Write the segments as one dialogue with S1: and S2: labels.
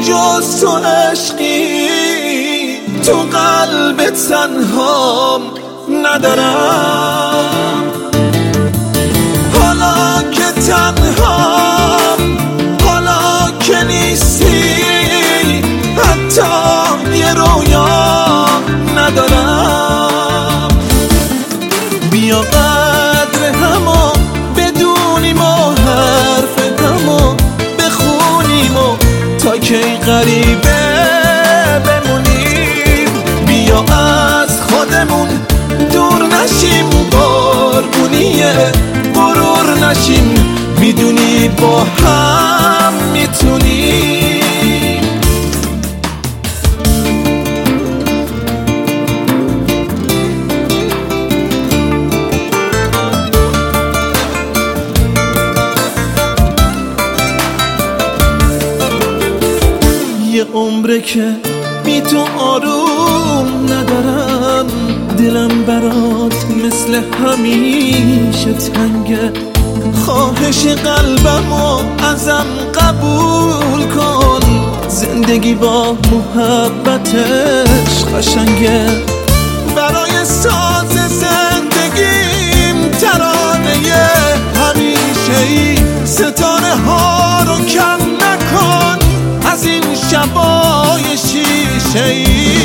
S1: جز تو عشقی تو قلب تنهام ندارم. حالا که تنهام، حالا که نیستی، حتی یه رویا ندارم. بیا قدر همو بدونیم و حرف همو بخونیم و تا کی غریبه بمونیم. بیا از خودمون دور نشیم، قربونیه غرور نشیم، میدونی با هم میتونیم. یه عمره که بی تو آروم ندارم، دلم برات مثل همیشه تنگه. خواهش قلبمو ازم قبول کن، زندگی با محبتش قشنگه. برای ساز زندگیم ترانه همیشه‌ای، ستاره ها رو کم نکن از این شبای شیشه‌ای.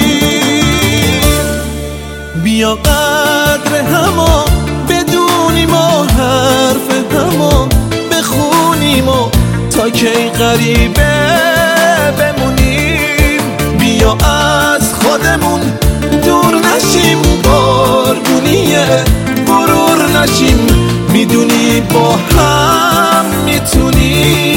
S1: بیا قدر همو بدونیم و حرف همو بخونیم و تا کی غریبه بمونیم. بیا از خودمون دور نشیم، قربونیه غرور نشیم، میدونی با هم میتونیم.